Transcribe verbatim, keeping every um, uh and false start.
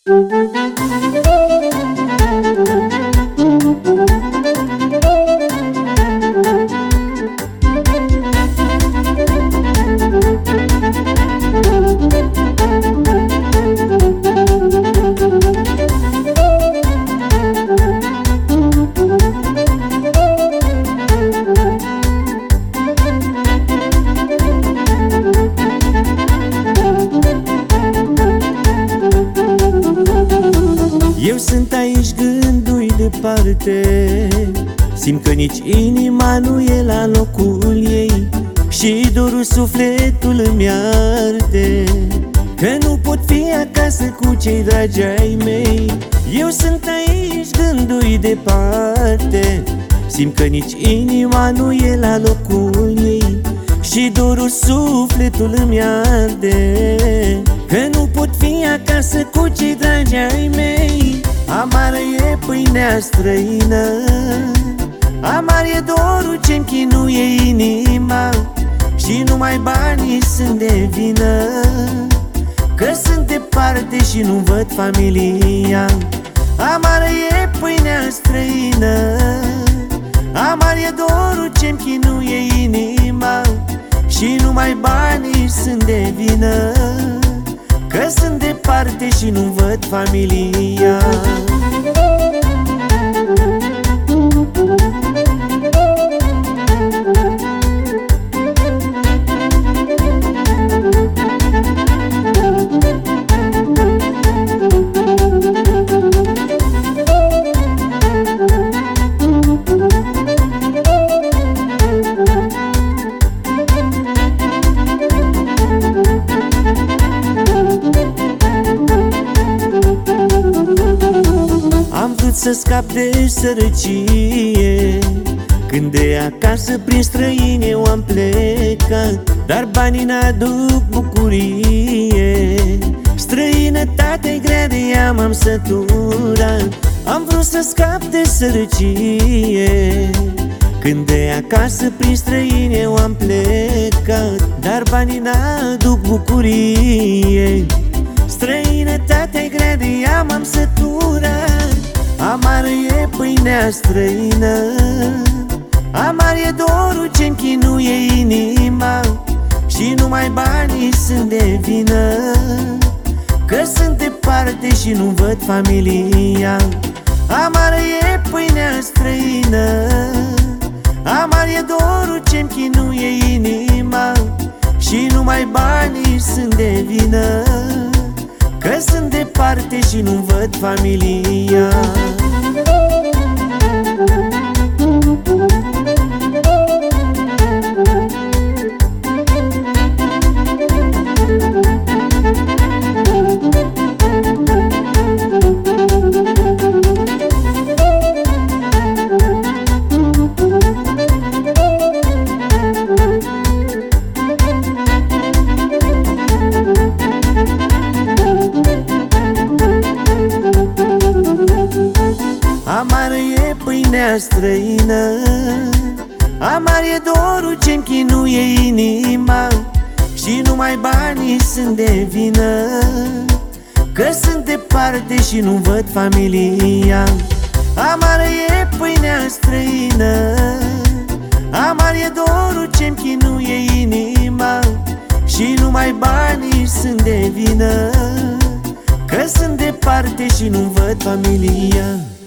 Eu sunt aici, gândul-i departe, simt că nici inima nu e la locul ei și dorul sufletul îmi arde, că nu pot fi acasă cu cei dragi ai mei. Eu sunt aici, gândul-i departe, simt că nici inima nu e la locul ei și dorul sufletul îmi arde, că nu pot fi acasă cu cei dragi ai mei. Amară e pâinea străină, amar e dorul ce-mi chinuie inima și numai banii sunt de vină, că sunt departe și nu văd familia. Amară e pâinea străină, amar e dorul ce-mi chinuie inima și numai banii sunt de vină, că sunt departe și nu văd familia. Să scap de sărăcie, când de acasă prin străini eu am plecat, dar banii n-aduc bucurie. Străinătatea-i grea, de ea m-am săturat. Am vrut să scap de sărăcie, când de acasă prin străini eu am plecat, dar banii n-aduc bucurie. Străinătatea-i grea, de ea m-am săturat. Amară e pâinea străină, amar e dorul ce-mi chinuie inima și numai banii sunt de vină, că sunt departe și nu văd familia. Amară e pâinea străină, amar e dorul ce-mi chinuie inima și numai banii sunt de vină, că sunt departe și nu văd familia. Amară e pâinea străină, amar e dorul ce-mi chinuie inima și numai banii sunt de vină, că sunt departe și nu văd familia. Amară e pâinea străină, amar e dorul ce-mi chinuie inima și numai banii sunt de vină, că sunt departe și nu văd familia.